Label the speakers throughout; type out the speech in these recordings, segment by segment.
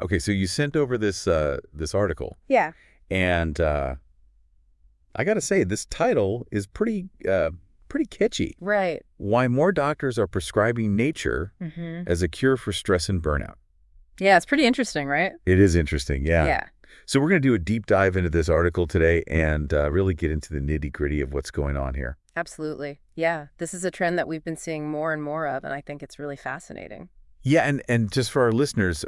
Speaker 1: Okay, so you sent over this article,
Speaker 2: Yeah.
Speaker 1: and I got to say, this title is pretty catchy.
Speaker 2: Right.
Speaker 1: Why more doctors are prescribing nature
Speaker 2: Mm-hmm.
Speaker 1: as a cure for stress and burnout.
Speaker 2: Yeah, it's pretty interesting, right?
Speaker 1: It is interesting, yeah.
Speaker 2: Yeah,
Speaker 1: So we're going to do a deep dive into this article today and really get into the nitty-gritty of what's going on here.
Speaker 2: absolutely. Yeah, this is a trend that we've been seeing more and more of, and I think it's really fascinating.
Speaker 1: Yeah, and just for our listeners,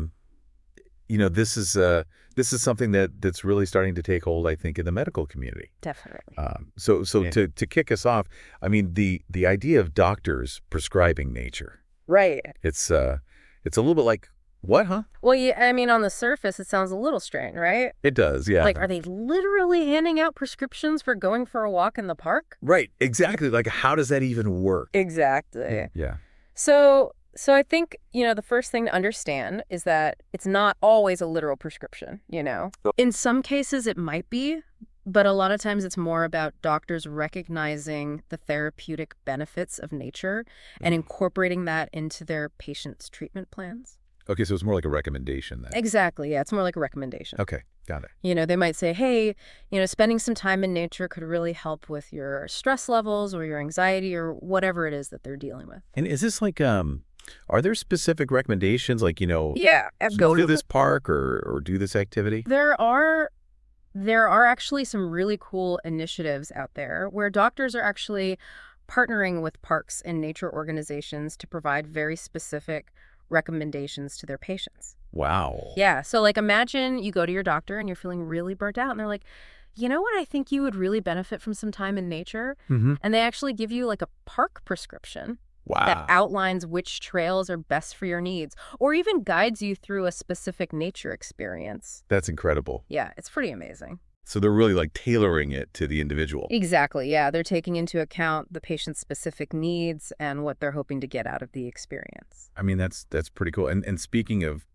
Speaker 1: this is something that's really starting to take hold, I think, in the medical community.
Speaker 2: Definitely.
Speaker 1: So
Speaker 3: Yeah.
Speaker 1: to kick us off, I mean the idea of doctors prescribing nature,
Speaker 2: Right.
Speaker 1: it's a little bit like what, huh?
Speaker 2: Well, yeah, I mean, on the surface, it sounds a little strange, right?
Speaker 1: It does, yeah.
Speaker 2: Like, are they literally handing out prescriptions for going for a walk in the park?
Speaker 1: Right, exactly. Like, how does that even work?
Speaker 2: Exactly.
Speaker 1: Yeah.
Speaker 2: So I think, the first thing to understand is that it's not always a literal prescription. In some cases it might be, but a lot of times it's more about doctors recognizing the therapeutic benefits of nature and incorporating that into their patients' treatment plans.
Speaker 1: Okay, so it's more like a recommendation then.
Speaker 2: Exactly, yeah, it's more like a recommendation.
Speaker 1: Okay, got it.
Speaker 2: They might say, hey, spending some time in nature could really help with your stress levels or your anxiety or whatever it is that they're dealing with.
Speaker 1: And is this like are there specific recommendations like,
Speaker 2: Yeah,
Speaker 1: go to this park or do this activity?
Speaker 2: There are actually some really cool initiatives out there where doctors are actually partnering with parks and nature organizations to provide very specific recommendations to their patients.
Speaker 1: Wow.
Speaker 2: Yeah, so like imagine you go to your doctor and you're feeling really burnt out and they're like, you know what, I think you would really benefit from some time in nature.
Speaker 1: Mm-hmm.
Speaker 2: And they actually give you like a park prescription
Speaker 1: Wow.
Speaker 2: that outlines which trails are best for your needs or even guides you through a specific nature experience.
Speaker 1: That's incredible.
Speaker 2: Yeah, it's pretty amazing.
Speaker 1: So they're really like tailoring it to the individual.
Speaker 2: Exactly, yeah. They're taking into account the patient's specific needs and what they're hoping to get out of the experience.
Speaker 1: I mean, that's pretty cool. And speaking of,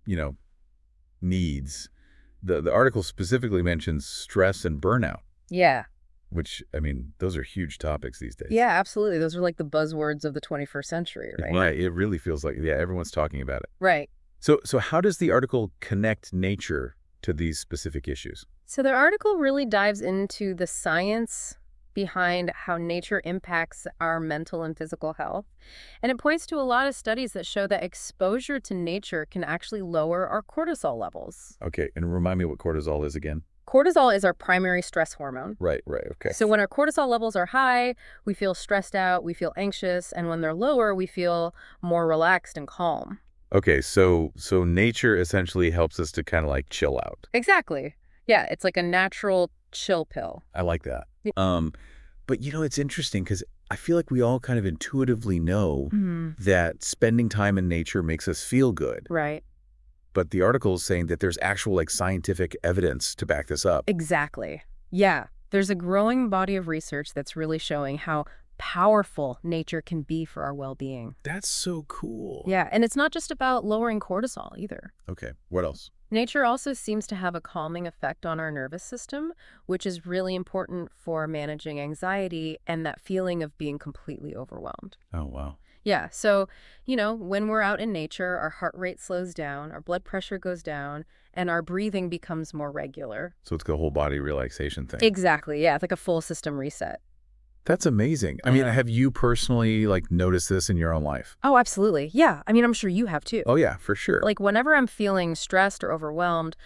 Speaker 1: needs, the article specifically mentions stress and burnout,
Speaker 2: Yeah.
Speaker 1: which, I mean, those are huge topics these days.
Speaker 2: Yeah, absolutely. Those are like the buzzwords of the 21st century, right?
Speaker 1: Right. It really feels like, yeah, everyone's talking about it.
Speaker 2: Right.
Speaker 1: So how does the article connect nature to these specific issues?
Speaker 2: So the article really dives into the science behind how nature impacts our mental and physical health. And it points to a lot of studies that show that exposure to nature can actually lower our cortisol levels.
Speaker 1: Okay, and remind me what cortisol is again.
Speaker 2: Cortisol is our primary stress hormone.
Speaker 1: Right, okay.
Speaker 2: So when our cortisol levels are high, we feel stressed out, we feel anxious, and when they're lower, we feel more relaxed and calm.
Speaker 1: Okay, so nature essentially helps us to kind of like chill out.
Speaker 2: Exactly. Yeah, it's like a natural chill pill.
Speaker 1: I like that.
Speaker 2: Yeah.
Speaker 1: But it's interesting because I feel like we all kind of intuitively know
Speaker 2: Mm-hmm.
Speaker 1: that spending time in nature makes us feel good.
Speaker 2: Right.
Speaker 1: But the article is saying that there's actual like scientific evidence to back this up.
Speaker 2: Exactly. Yeah. There's a growing body of research that's really showing how powerful nature can be for our well-being.
Speaker 1: That's so cool.
Speaker 2: Yeah, and it's not just about lowering cortisol either.
Speaker 1: Okay, what else?
Speaker 2: Nature also seems to have a calming effect on our nervous system, which is really important for managing anxiety and that feeling of being completely overwhelmed.
Speaker 1: Oh, wow.
Speaker 2: Yeah, so, when we're out in nature, our heart rate slows down, our blood pressure goes down, and our breathing becomes more regular.
Speaker 1: So it's the whole body relaxation thing.
Speaker 2: Exactly, yeah, it's like a full system reset.
Speaker 1: That's amazing. I mean,
Speaker 2: Yeah.
Speaker 1: have you personally like noticed this in your own life?
Speaker 2: Oh, absolutely. Yeah, I mean, I'm sure you have too.
Speaker 1: Oh, yeah, for sure.
Speaker 2: Like, whenever I'm feeling stressed or overwhelmed,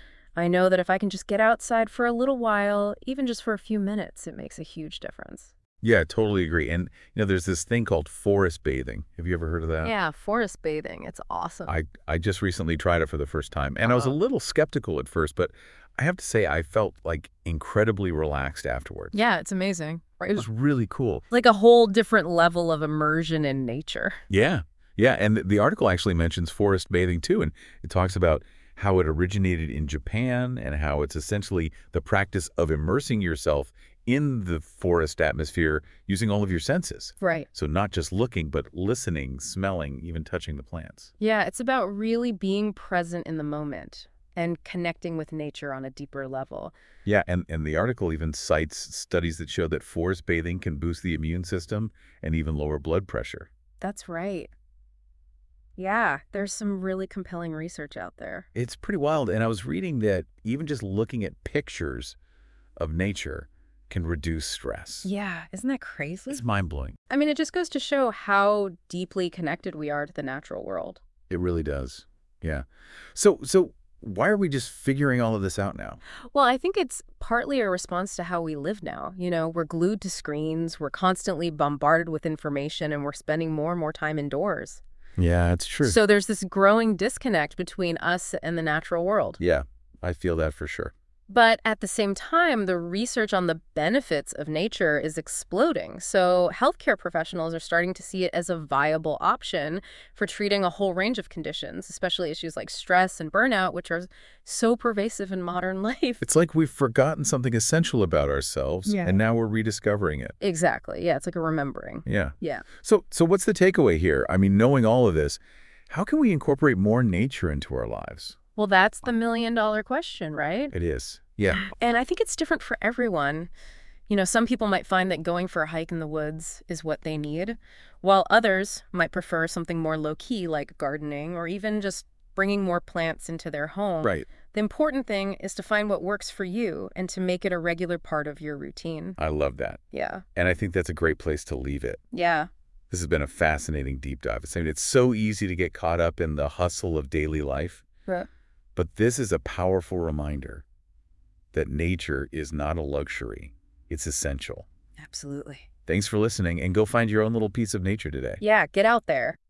Speaker 2: I know that if I can just get outside for a little while, even just for a few minutes, it makes a huge difference.
Speaker 1: Yeah, totally agree. And, there's this thing called forest bathing. Have you ever heard of that?
Speaker 2: Yeah, forest bathing. It's awesome.
Speaker 1: I just recently tried it for the first time, and I was a little skeptical at first, but I have to say I felt like incredibly relaxed afterwards.
Speaker 2: Yeah, it's amazing.
Speaker 1: It was really cool.
Speaker 2: Like a whole different level of immersion in nature.
Speaker 1: Yeah. Yeah, and the article actually mentions forest bathing too, and it talks about how it originated in Japan and how it's essentially the practice of immersing yourself in the forest atmosphere using all of your senses.
Speaker 2: Right.
Speaker 1: So not just looking, but listening, smelling, even touching the plants.
Speaker 2: Yeah, it's about really being present in the moment and connecting with nature on a deeper level.
Speaker 1: Yeah, and the article even cites studies that show that forest bathing can boost the immune system and even lower blood pressure.
Speaker 2: That's right. Yeah, there's some really compelling research out there.
Speaker 1: It's pretty wild. And I was reading that even just looking at pictures of nature can reduce stress.
Speaker 2: Yeah, isn't that crazy?
Speaker 1: It's mind-blowing.
Speaker 2: I mean, it just goes to show how deeply connected we are to the natural world.
Speaker 1: It really does. Yeah. So why are we just figuring all of this out now?
Speaker 2: Well, I think it's partly a response to how we live now. We're glued to screens, we're constantly bombarded with information, and we're spending more and more time indoors.
Speaker 1: Yeah, it's true.
Speaker 2: So there's this growing disconnect between us and the natural world.
Speaker 1: Yeah, I feel that for sure.
Speaker 2: But at the same time, the research on the benefits of nature is exploding. So healthcare professionals are starting to see it as a viable option for treating a whole range of conditions, especially issues like stress and burnout, which are so pervasive in modern life.
Speaker 1: It's like we've forgotten something essential about ourselves,
Speaker 2: Yeah.
Speaker 1: and now we're rediscovering it.
Speaker 2: Exactly. Yeah, it's like a remembering.
Speaker 1: Yeah.
Speaker 2: Yeah.
Speaker 1: So what's the takeaway here? I mean, knowing all of this, how can we incorporate more nature into our lives?
Speaker 2: Well, that's the million-dollar question, right?
Speaker 1: It is. Yeah.
Speaker 2: And I think it's different for everyone. Some people might find that going for a hike in the woods is what they need, while others might prefer something more low-key like gardening or even just bringing more plants into their home.
Speaker 1: Right.
Speaker 2: The important thing is to find what works for you and to make it a regular part of your routine.
Speaker 1: I love that.
Speaker 2: Yeah.
Speaker 1: And I think that's a great place to leave it.
Speaker 2: Yeah.
Speaker 1: This has been a fascinating deep dive. I mean, it's so easy to get caught up in the hustle of daily life,
Speaker 2: Yeah.
Speaker 1: but this is a powerful reminder that nature is not a luxury. It's essential.
Speaker 2: Absolutely.
Speaker 1: Thanks for listening, and go find your own little piece of nature today.
Speaker 2: Yeah, get out there.